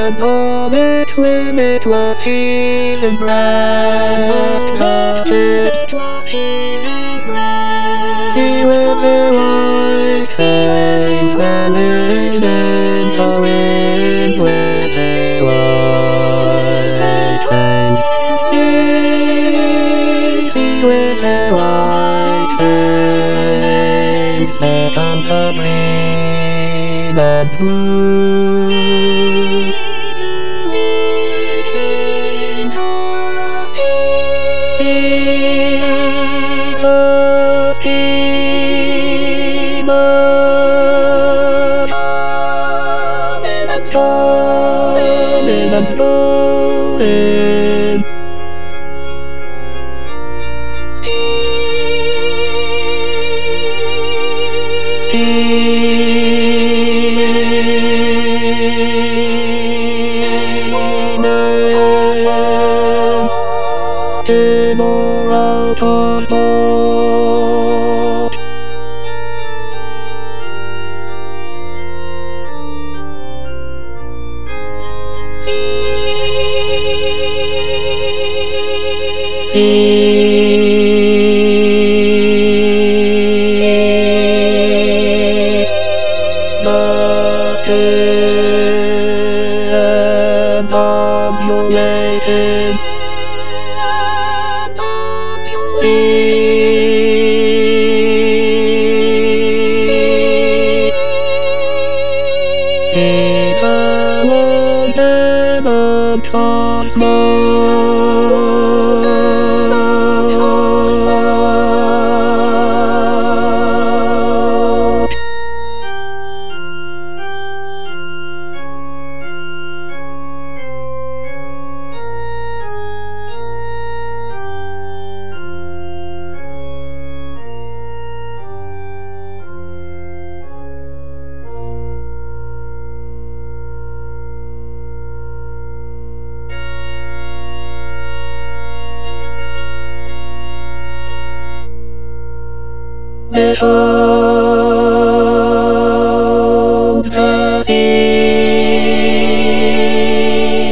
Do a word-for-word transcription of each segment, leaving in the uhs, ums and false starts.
and all its limitless healing breast. Cast its see with the light fades, then leads into wind with the light fades. See, see with the light fades, there comes the green and blue. Coming and floating. Steaming in or out of port. And populated. See the world and the Behold the sea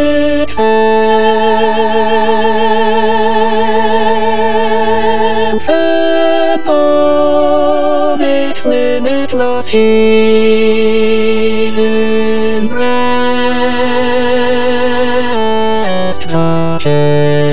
expands, and on its limitless healing breast touches